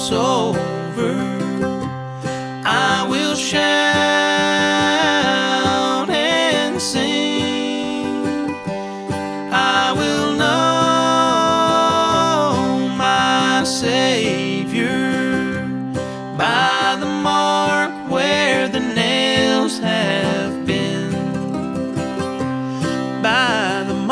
cross over, I will shout and sing. I will know my Savior by the mark where the nails have been. By the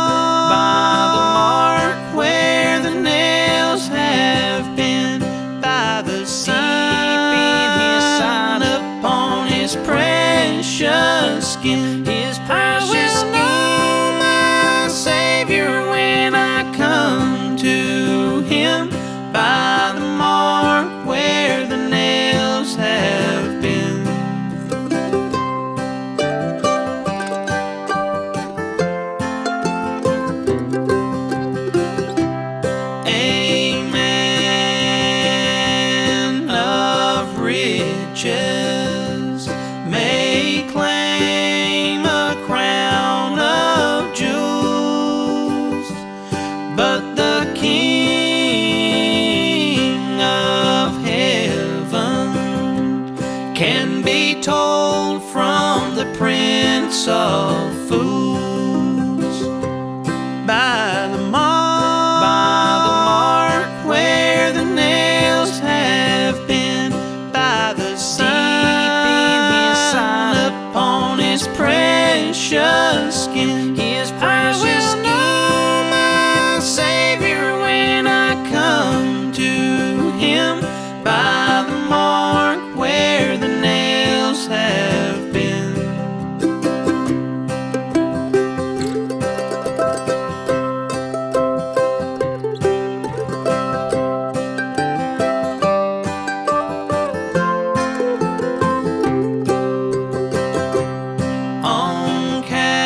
mark where the nails have been. By the seeping his sign upon his precious skin. His precious skin. My Savior when I come to him. By the mark where the nails have been. A man of riches may claim a crown of jewels, but the King of heaven can be told from the Prince of Fools. By the mark where the nails have been. By the seeping his sign upon his precious skin. His precious skin. My Savior when I come to him. By the mark where the nails have been. On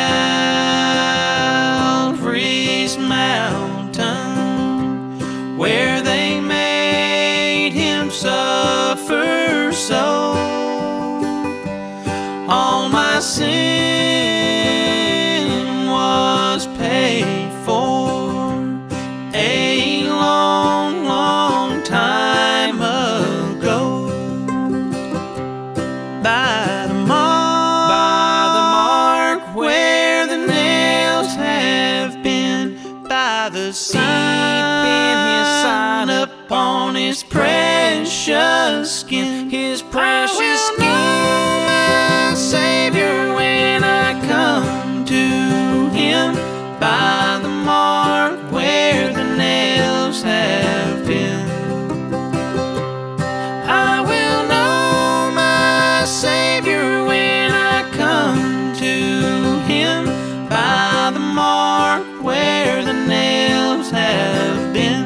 Calvary's mountain, where they made him suffer so, all my sin was paid for a long, long time ago. By the mark where the nails have been. By the seeping his sign upon his precious skin. His precious skin. My Savior when I come to him. By the mark where the nails have been. I will know my Savior when I come to him. By the mark where the nails have been.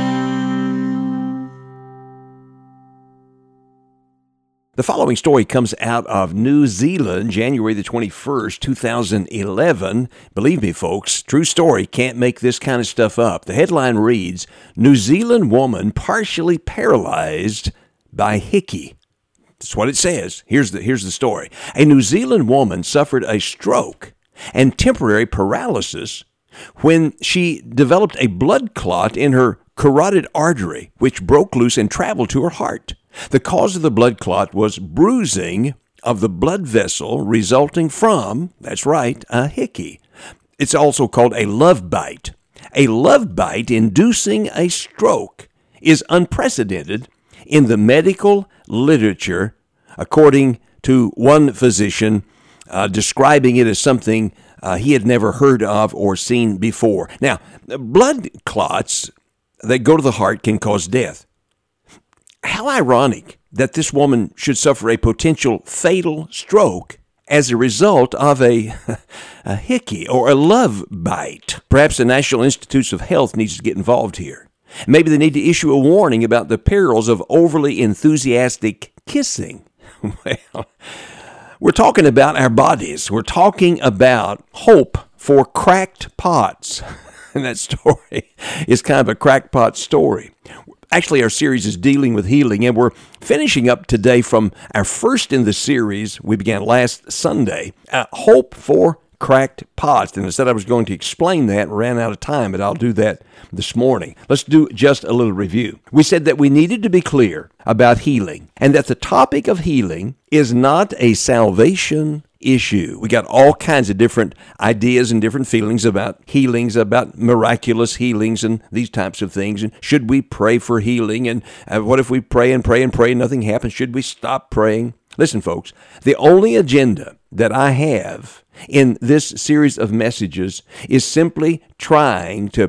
The following story comes out of New Zealand, January the 21st, 2011. Believe me, folks, true story, can't make this kind of stuff up. The headline reads, New Zealand woman partially paralyzed by hickey. That's what it says. Here's the story. A New Zealand woman suffered a stroke and temporary paralysis when she developed a blood clot in her carotid artery, which broke loose and traveled to her heart. The cause of the blood clot was bruising of the blood vessel resulting from, that's right, a hickey. It's also called a love bite. A love bite inducing a stroke is unprecedented in the medical literature, according to one physician describing it as something he had never heard of or seen before. Now, blood clots that go to the heart can cause death. How ironic that this woman should suffer a potential fatal stroke as a result of a hickey or a love bite. Perhaps the National Institutes of Health needs to get involved here. Maybe they need to issue a warning about the perils of overly enthusiastic kissing. Well, we're talking about our bodies. We're talking about hope for cracked pots. And that story is kind of a crackpot story. Actually, our series is dealing with healing, and we're finishing up today from our first in the series we began last Sunday, Hope for cracked pots. And I said I was going to explain that and ran out of time, but I'll do that this morning. Let's do just a little review. We said that we needed to be clear about healing, and that the topic of healing is not a salvation issue. We got all kinds of different ideas and different feelings about healings, about miraculous healings and these types of things. And should we pray for healing? And what if we pray and pray and pray and nothing happens? Should we stop praying? Listen, folks, the only agenda that I have in this series of messages is simply trying to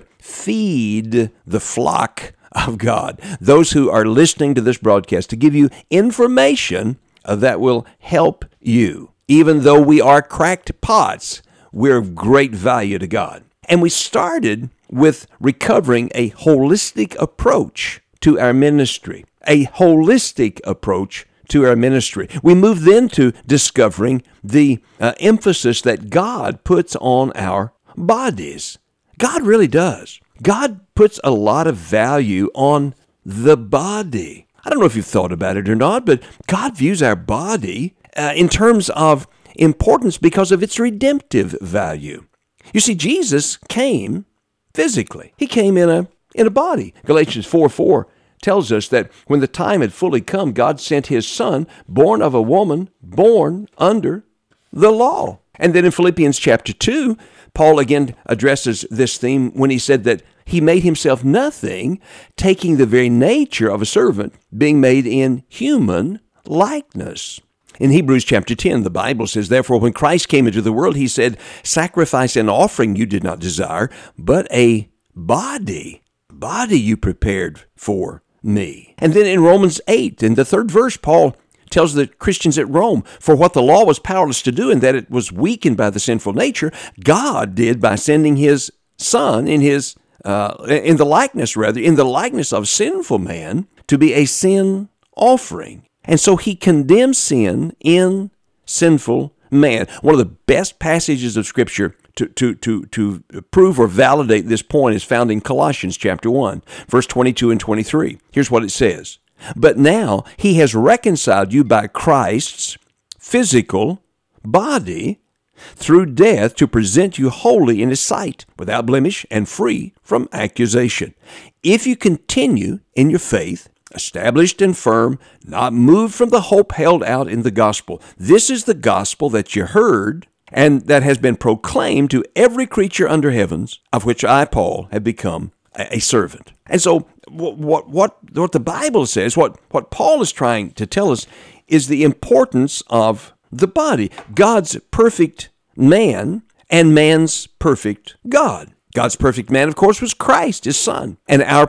feed the flock of God, those who are listening to this broadcast, to give you information that will help you. Even though we are cracked pots, we're of great value to God. And we started with recovering a holistic approach to our ministry. A holistic approach to our ministry. We moved then to discovering the emphasis that God puts on our bodies. God really does. God puts a lot of value on the body. I don't know if you've thought about it or not, but God views our body in terms of importance because of its redemptive value. You see, Jesus came physically. He came in a body. Galatians 4:4 tells us that when the time had fully come, God sent his Son, born of a woman, born under the law. And then in Philippians chapter 2, Paul again addresses this theme when he said that he made himself nothing, taking the very nature of a servant, being made in human likeness. In Hebrews chapter 10, the Bible says, therefore, when Christ came into the world, he said, sacrifice and offering you did not desire, but a body you prepared for me. And then in Romans 8, in the 3rd verse, Paul tells the Christians at Rome, for what the law was powerless to do, and that it was weakened by the sinful nature, God did by sending his Son in the likeness of sinful man, to be a sin offering. And so he condemns sin in sinful man. One of the best passages of Scripture to prove or validate this point is found in Colossians chapter 1, verse 22 and 23. Here's what it says. But now he has reconciled you by Christ's physical body through death to present you holy in his sight, without blemish and free from accusation. If you continue in your faith, established and firm, not moved from the hope held out in the gospel. This is the gospel that you heard and that has been proclaimed to every creature under heavens, of which I, Paul, have become a servant. And so what the Bible says, what Paul is trying to tell us, is the importance of the body. God's perfect man and man's perfect God. God's perfect man, of course, was Christ, his Son.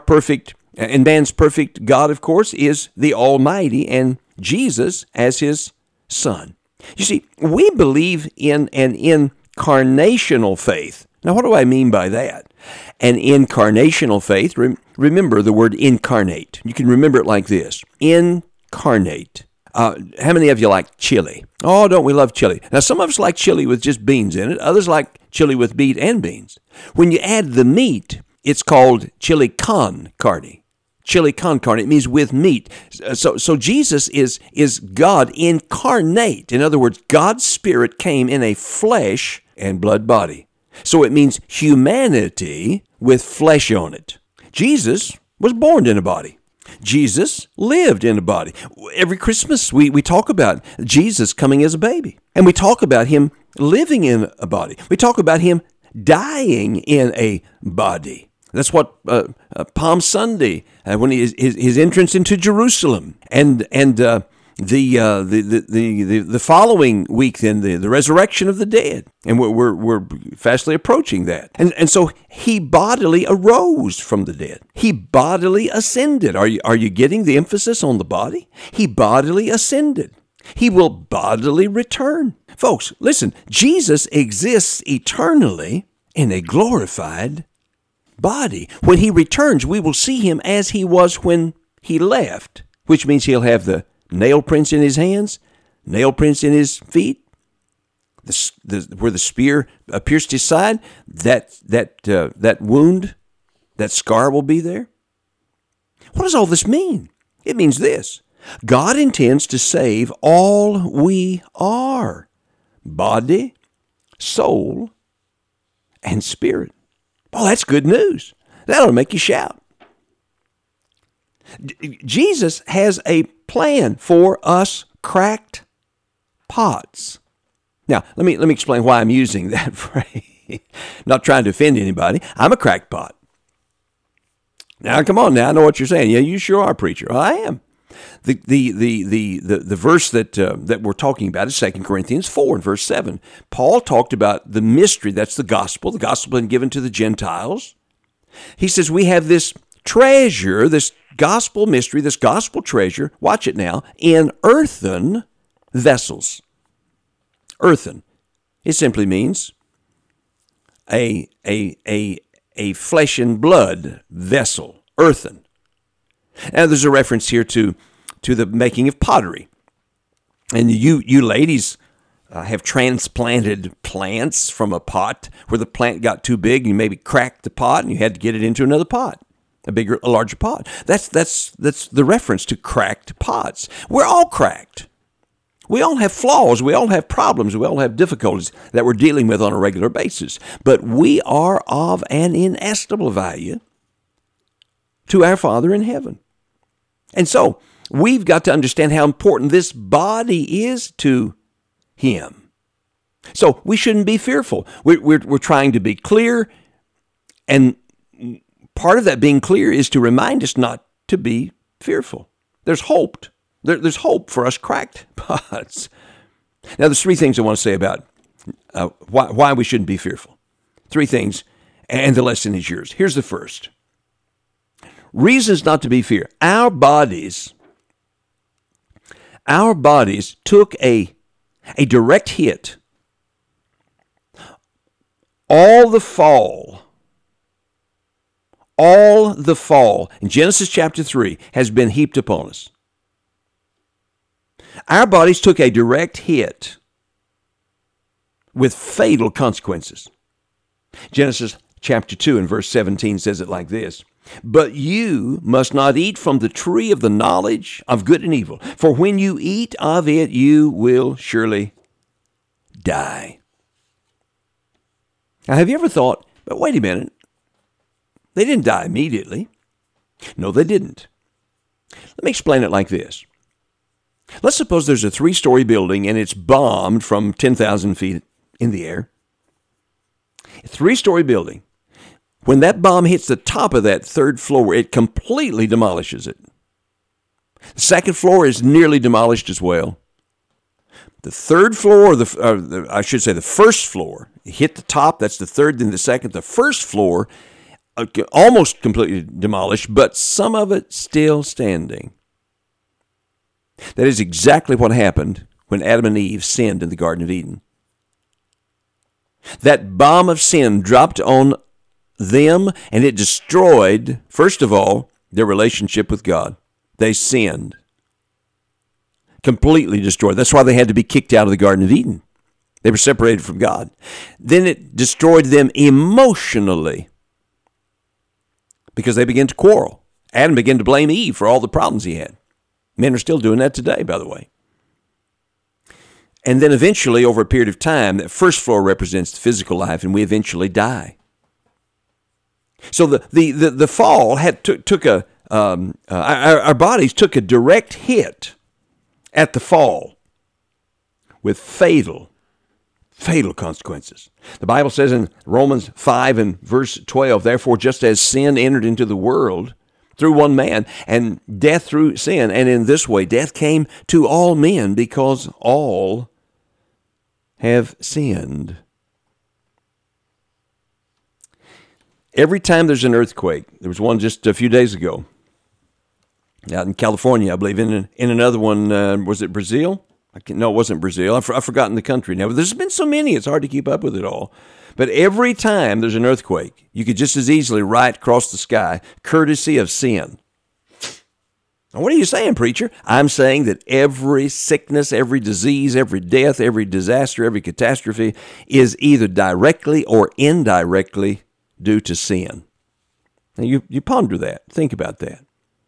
And man's perfect God, of course, is the Almighty, and Jesus as his Son. You see, we believe in an incarnational faith. Now, what do I mean by that? An incarnational faith, remember the word incarnate. You can remember it like this. Incarnate. How many of you like chili? Oh, don't we love chili? Now, some of us like chili with just beans in it. Others like chili with meat and beans. When you add the meat, it's called chili con carne. Chili con carne, it means with meat. So Jesus is God incarnate. In other words, God's Spirit came in a flesh and blood body. So it means humanity with flesh on it. Jesus was born in a body. Jesus lived in a body. Every Christmas we talk about Jesus coming as a baby. And we talk about him living in a body. We talk about him dying in a body. That's what Palm Sunday, when his entrance into Jerusalem, and the following week, then the resurrection of the dead, and we're fastly approaching that, and so he bodily arose from the dead. He bodily ascended. Are you getting the emphasis on the body? He bodily ascended. He will bodily return. Folks, listen. Jesus exists eternally in a glorified body. When he returns, we will see him as he was when he left, which means he'll have the nail prints in his hands, nail prints in his feet, where the spear pierced his side. That wound, that scar will be there. What does all this mean? It means this: God intends to save all we are: body, soul, and spirit. Oh, that's good news. That'll make you shout. Jesus has a plan for us cracked pots. Now, let me explain why I'm using that phrase. Not trying to offend anybody. I'm a cracked pot. Now, come on now. I know what you're saying. Yeah, you sure are, preacher. Well, I am. The verse that we're talking about is 2 Corinthians 4 and verse 7. Paul talked about the mystery. That's the gospel. The gospel been given to the Gentiles. He says we have this treasure, this gospel mystery, this gospel treasure, watch it now, in earthen vessels. Earthen. It simply means a flesh and blood vessel, earthen. Now there's a reference here to the making of pottery. And you ladies have transplanted plants from a pot where the plant got too big and you maybe cracked the pot and you had to get it into another pot. A larger pot. That's the reference to cracked pots. We're all cracked. We all have flaws. We all have problems. We all have difficulties that we're dealing with on a regular basis. But we are of an inestimable value to our Father in heaven. And so we've got to understand how important this body is to Him. So we shouldn't be fearful. We're trying to be clear, and part of that being clear is to remind us not to be fearful. There's hope. There's hope for us cracked pots. Now, there's three things I want to say about why we shouldn't be fearful. Three things, and the lesson is yours. Here's the first. Reasons not to be fear. Our bodies took a direct hit. All the fall in Genesis chapter 3 has been heaped upon us. Our bodies took a direct hit with fatal consequences. Genesis chapter 2 and verse 17 says it like this. But you must not eat from the tree of the knowledge of good and evil, for when you eat of it, you will surely die. Now, have you ever thought, but wait a minute, they didn't die immediately. No, they didn't. Let me explain it like this. Let's suppose there's a 3-story building and it's bombed from 10,000 feet in the air. A 3-story building. When that bomb hits the top of that third floor, it completely demolishes it. The second floor is nearly demolished as well. The third floor, the first floor, hit the top, that's the third, then the second. The first floor, almost completely demolished, but some of it still standing. That is exactly what happened when Adam and Eve sinned in the Garden of Eden. That bomb of sin dropped on them, and it destroyed, first of all, their relationship with God. They sinned. Completely destroyed. That's why they had to be kicked out of the Garden of Eden. They were separated from God. Then it destroyed them emotionally because they began to quarrel. Adam began to blame Eve for all the problems he had. Men are still doing that today, by the way. And then eventually, over a period of time, that first floor represents the physical life, and we eventually die. So the fall our bodies took a direct hit at the fall with fatal consequences. The Bible says in Romans 5 and verse 12, therefore, just as sin entered into the world through one man, and death through sin, and in this way death came to all men because all have sinned. Every time there's an earthquake, there was one just a few days ago out in California, I believe, in another one, was it Brazil? No, it wasn't Brazil. I've forgotten the country now. But there's been so many, it's hard to keep up with it all. But every time there's an earthquake, you could just as easily right across the sky, courtesy of sin. Now, what are you saying, preacher? I'm saying that every sickness, every disease, every death, every disaster, every catastrophe is either directly or indirectly due to sin. Now, you ponder that. Think about that.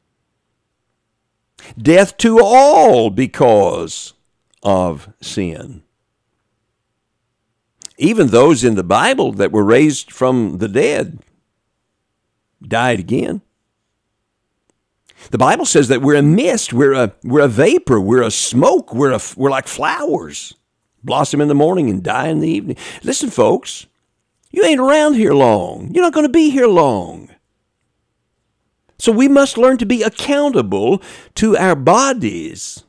Death to all because of sin. Even those in the Bible that were raised from the dead died again. The Bible says that we're a mist, we're a vapor, we're a smoke, we're like flowers, blossom in the morning and die in the evening. Listen, folks, you ain't around here long. You're not going to be here long. So we must learn to be accountable to our bodies.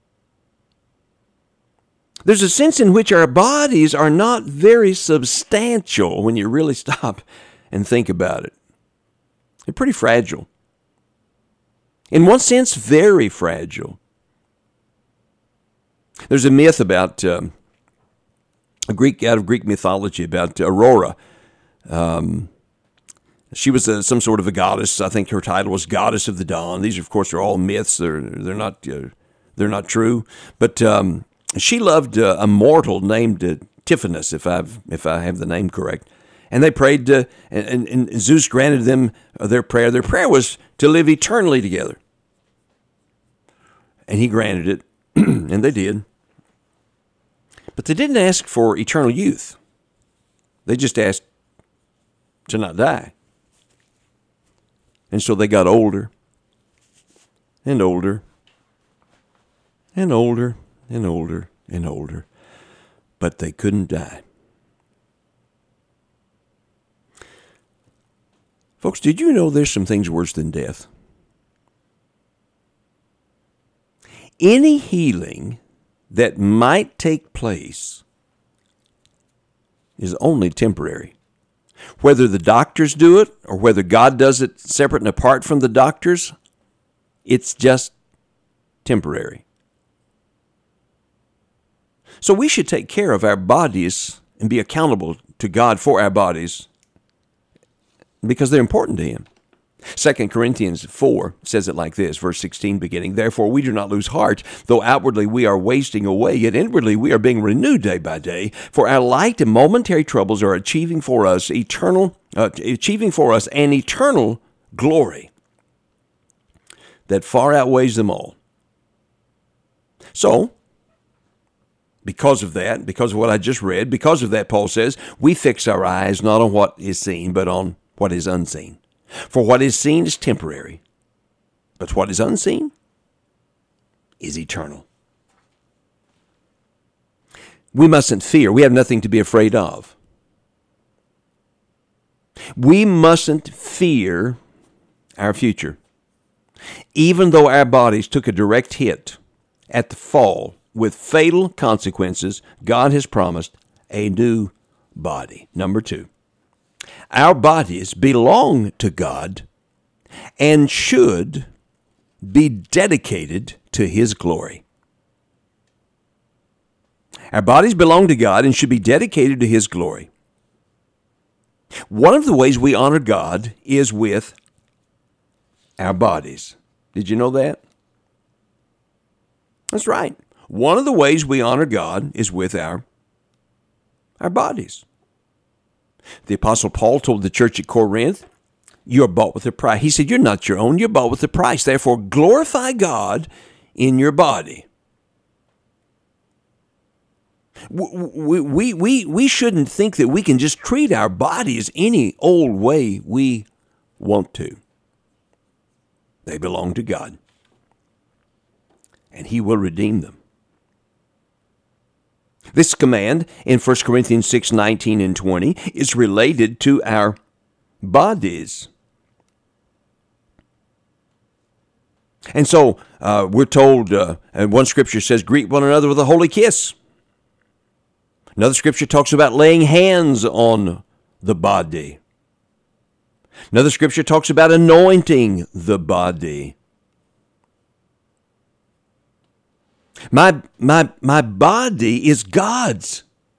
There's a sense in which our bodies are not very substantial when you really stop and think about it. They're pretty fragile. In one sense, very fragile. There's a myth about out of Greek mythology about Aurora. She was some sort of a goddess. I think her title was Goddess of the Dawn. These, of course, are all myths. They're not true. But she loved a mortal named Tiphonus, if I have the name correct. And they prayed, and Zeus granted them their prayer. Their prayer was to live eternally together. And he granted it, and they did. But they didn't ask for eternal youth. They just asked to not die. And so they got older and older and older and older and older, but they couldn't die. Folks, did you know there's some things worse than death? Any healing that might take place is only temporary. Whether the doctors do it or whether God does it separate and apart from the doctors, it's just temporary. So we should take care of our bodies and be accountable to God for our bodies because they're important to Him. 2 Corinthians 4 says it like this, verse 16 beginning, "Therefore we do not lose heart, though outwardly we are wasting away, yet inwardly we are being renewed day by day. For our light and momentary troubles are achieving for us an eternal glory that far outweighs them all." So, because of that, because of what I just read, because of that, Paul says, we fix our eyes not on what is seen, but on what is unseen. For what is seen is temporary, but what is unseen is eternal. We mustn't fear. We have nothing to be afraid of. We mustn't fear our future. Even though our bodies took a direct hit at the fall with fatal consequences, God has promised a new body. Number 2. Our bodies belong to God and should be dedicated to His glory. Our bodies belong to God and should be dedicated to His glory. One of the ways we honor God is with our bodies. Did you know that? That's right. One of the ways we honor God is with our bodies. The Apostle Paul told the church at Corinth, "You're bought with a price." He said, "You're not your own, you're bought with a price. Therefore, glorify God in your body." We shouldn't think that we can just treat our bodies any old way we want to. They belong to God, and He will redeem them. This command in 1 Corinthians 6:19 and 20 is related to our bodies. And so we're told, one scripture says, greet one another with a holy kiss. Another scripture talks about laying hands on the body. Another scripture talks about anointing the body. My body is God's.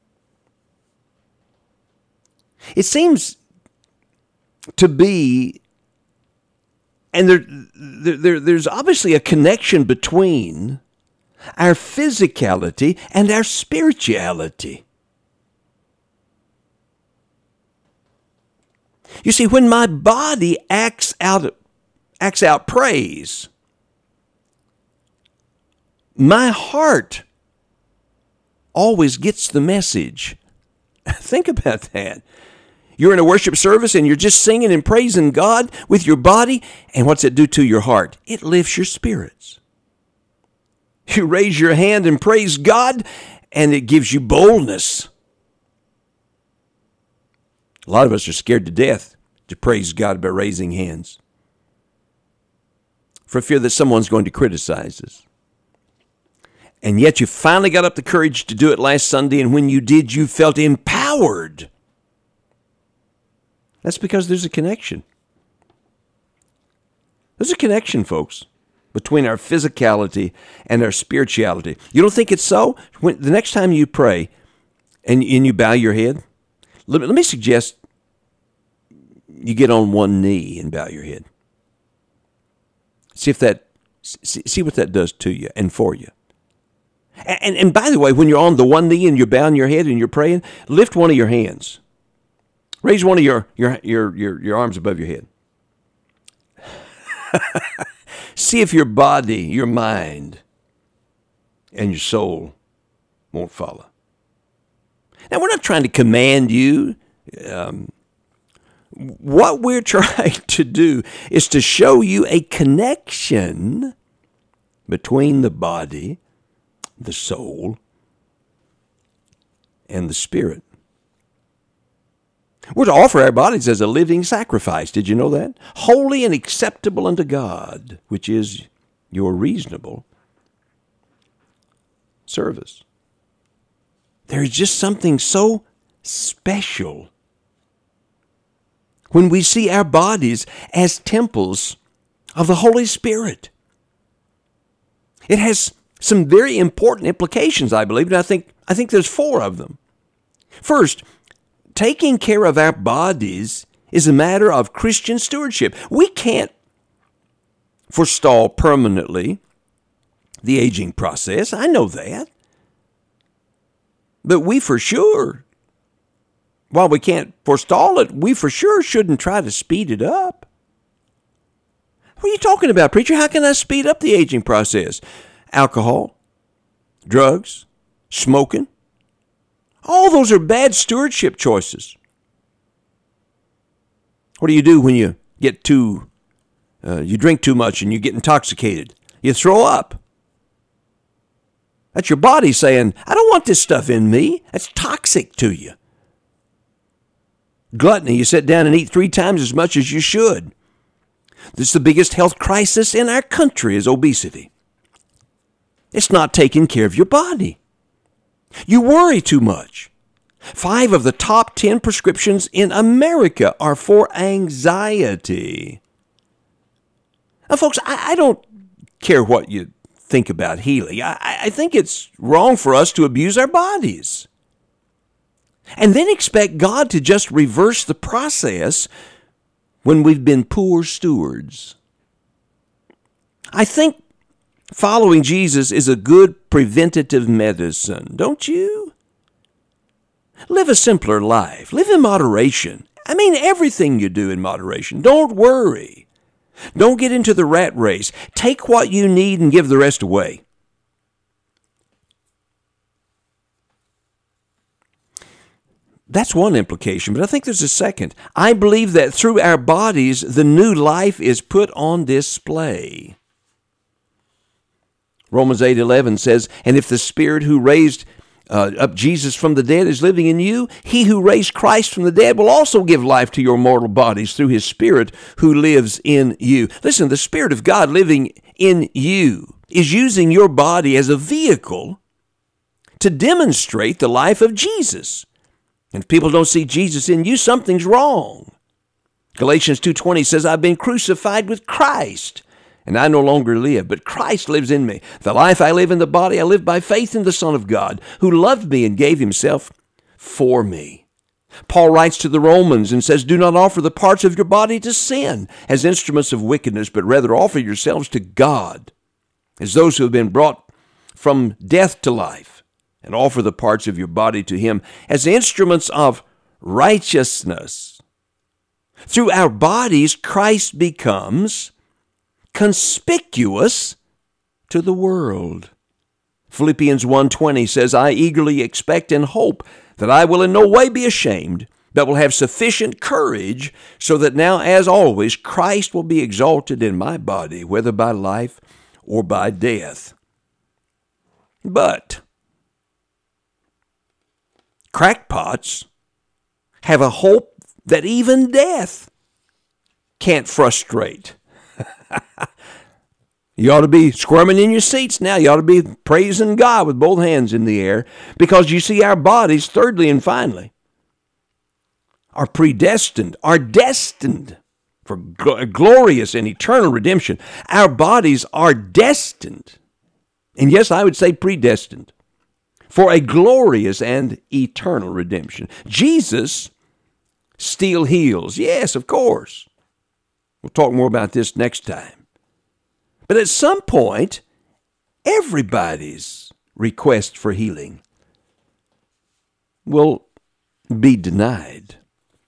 It seems to be, and there's obviously a connection between our physicality and our spirituality. You see, when my body acts out praise, my heart always gets the message Think about that. You're in a worship service and you're just singing and praising God with your body. And what's it do to your heart? It lifts your spirits. You raise your hand and praise God, and it gives you boldness. A lot of us are scared to death to praise God by raising hands, for fear that someone's going to criticize us. And yet you finally got up the courage to do it last Sunday, and when you did, you felt empowered. That's because there's a connection. There's a connection, folks, between our physicality and our spirituality. You don't think it's so? When the next time you pray and you bow your head, let me suggest you get on one knee and bow your head. See what that does to you and for you. And by the way, when you're on the one knee and you're bowing your head and you're praying, lift one of your hands. Raise one of your arms above your head. See if your body, your mind, and your soul won't follow. Now, we're not trying to command you. What we're trying to do is to show you a connection between the body, the soul, and the spirit. We're to offer our bodies as a living sacrifice. Did you know that? Holy and acceptable unto God, which is your reasonable service. There is just something so special when we see our bodies as temples of the Holy Spirit. It has some very important implications, I believe, and I think there's 4 of them. First, taking care of our bodies is a matter of Christian stewardship. We can't forestall permanently the aging process. I know that. But we for sure, while we can't forestall it, we for sure shouldn't try to speed it up. What are you talking about, preacher? How can I speed up the aging process? Alcohol, drugs, smoking. All those are bad stewardship choices. What do you do when you get you drink too much and you get intoxicated? You throw up. That's your body saying, I don't want this stuff in me. That's toxic to you. Gluttony, you sit down and eat 3 times as much as you should. This is the biggest health crisis in our country is obesity. It's not taking care of your body. You worry too much. 5 of the top 10 prescriptions in America are for anxiety. Now, folks, I don't care what you think about healing. I think it's wrong for us to abuse our bodies and then expect God to just reverse the process when we've been poor stewards. I think following Jesus is a good preventative medicine, don't you? Live a simpler life. Live in moderation. I mean, everything you do in moderation. Don't worry. Don't get into the rat race. Take what you need and give the rest away. That's one implication, but I think there's a second. I believe that through our bodies, the new life is put on display. Romans 8:11 says, and if the Spirit who raised up Jesus from the dead is living in you, he who raised Christ from the dead will also give life to your mortal bodies through his Spirit who lives in you. Listen, the Spirit of God living in you is using your body as a vehicle to demonstrate the life of Jesus. And if people don't see Jesus in you, something's wrong. Galatians 2:20 says, I've been crucified with Christ, and I no longer live, but Christ lives in me. The life I live in the body, I live by faith in the Son of God, who loved me and gave himself for me. Paul writes to the Romans and says, do not offer the parts of your body to sin as instruments of wickedness, but rather offer yourselves to God as those who have been brought from death to life, and offer the parts of your body to him as instruments of righteousness. Through our bodies, Christ becomes conspicuous to the world. Philippians 1:20 says, I eagerly expect and hope that I will in no way be ashamed, but will have sufficient courage, so that now, as always, Christ will be exalted in my body, whether by life or by death. But crackpots have a hope that even death can't frustrate. You ought to be squirming in your seats now. You ought to be praising God with both hands in the air, because you see, our bodies, thirdly and finally, are predestined, are destined for glorious and eternal redemption. Our bodies are destined, and yes, I would say predestined, for a glorious and eternal redemption. Jesus still heals. Yes, of course. We'll talk more about this next time. But at some point, everybody's request for healing will be denied.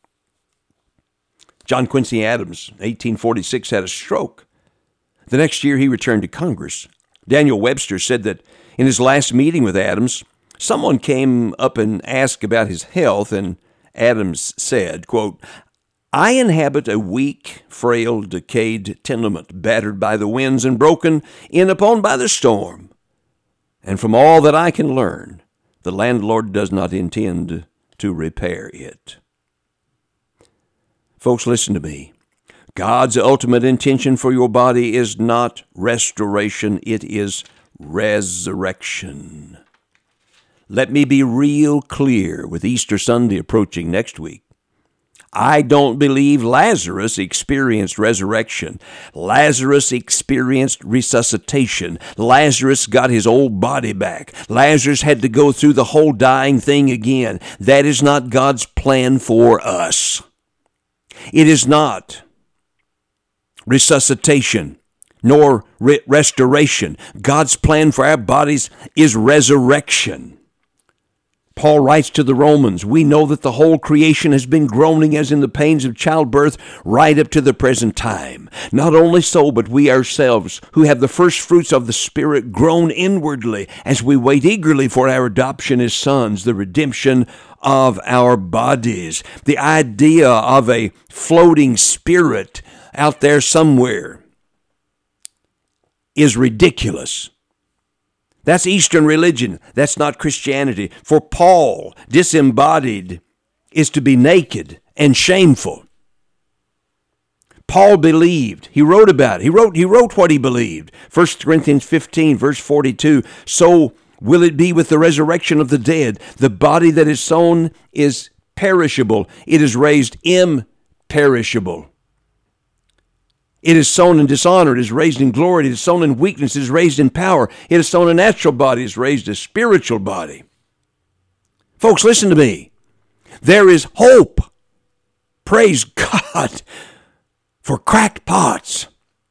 John Quincy Adams, 1846, had a stroke. The next year, he returned to Congress. Daniel Webster said that in his last meeting with Adams, someone came up and asked about his health, and Adams said, quote, I inhabit a weak, frail, decayed tenement, battered by the winds and broken in upon by the storm. And from all that I can learn, the landlord does not intend to repair it. Folks, listen to me. God's ultimate intention for your body is not restoration, it is resurrection. Let me be real clear with Easter Sunday approaching next week. I don't believe Lazarus experienced resurrection. Lazarus experienced resuscitation. Lazarus got his old body back. Lazarus had to go through the whole dying thing again. That is not God's plan for us. It is not resuscitation nor restoration. God's plan for our bodies is resurrection. Paul writes to the Romans, we know that the whole creation has been groaning as in the pains of childbirth right up to the present time. Not only so, but we ourselves, who have the first fruits of the Spirit, groan inwardly as we wait eagerly for our adoption as sons, the redemption of our bodies. The idea of a floating spirit out there somewhere is ridiculous. That's Eastern religion. That's not Christianity. For Paul, disembodied is to be naked and shameful. Paul believed. He wrote about it. He wrote what he believed. 1 Corinthians 15, verse 42. So will it be with the resurrection of the dead. The body that is sown is perishable. It is raised imperishable. It is sown in dishonor, it is raised in glory, it is sown in weakness, it is raised in power. It is sown a natural body, it is raised a spiritual body. Folks, listen to me. There is hope. Praise God for cracked pots.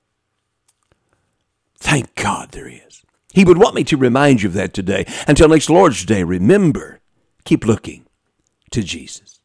Thank God there is. He would want me to remind you of that today. Until next Lord's Day, remember, keep looking to Jesus.